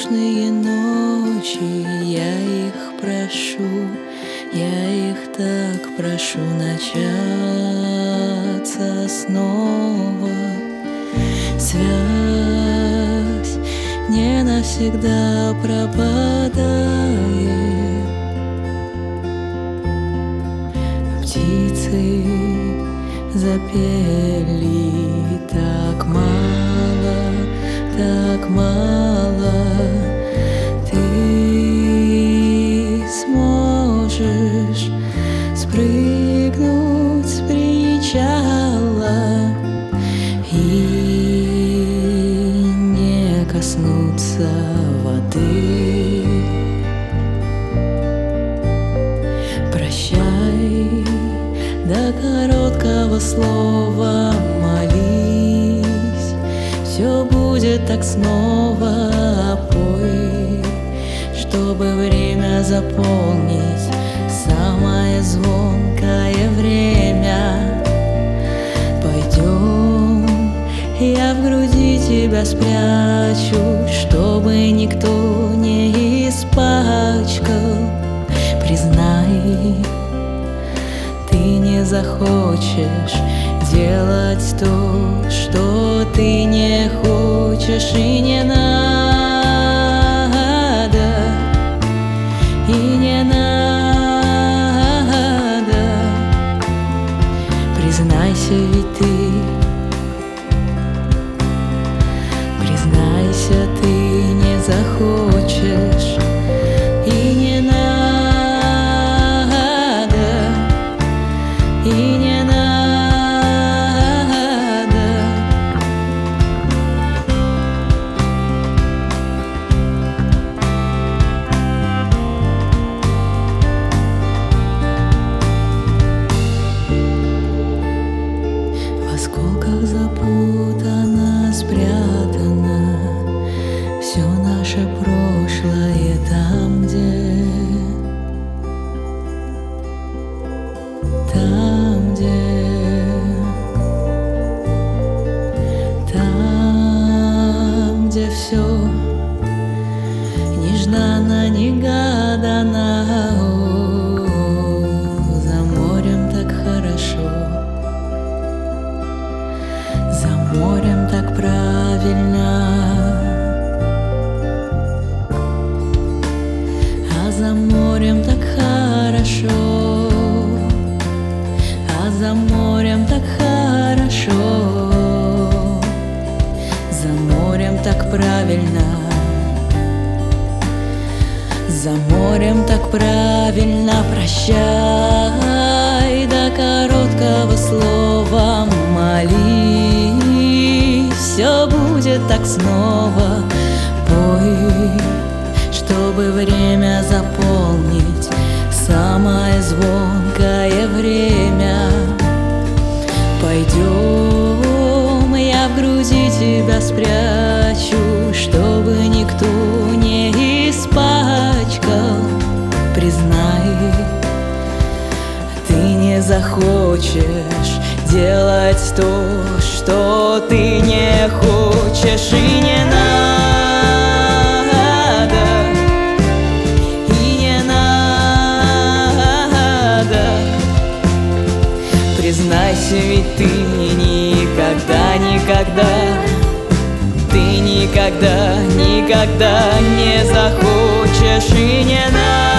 бесконечные ночи, я их прошу, я их так прошу начаться снова. Связь не навсегда пропадает. Птицы запели так мало, так мало. Ты сможешь спрыгнуть с причала и не коснуться воды. Прощай, до короткого слова молись, все будет так снова. Пой, чтобы время заполнить, самое звонкое время. Пойдем, я в груди тебя спрячу, чтобы никто не испачкал. Признай, ты не захочешь делать то, что ты не хочешь, и не надо, и не надо. Признайся, ведь ты, признайся, ты не захочешь, и не надо, и не надо. В осколках запутано, спрятано все наше прошлое там, где все нежданно-негаданно. За морем так хорошо, за морем так правильно, а за морем так хорошо, а за морем так хорошо, за морем так правильно, за морем так правильно. Прощай, до короткого слова молись, все будет так снова. Пой, чтобы время заполнить, самое звонкое время. Пойдем, я в груди тебя спрячу, чтобы никто не испачкал. Признай, ты не захочешь делать то, что ты не хочешь, и не надо, и не надо. Признайся, ведь ты никогда, никогда, ты никогда, никогда не захочешь, и не надо.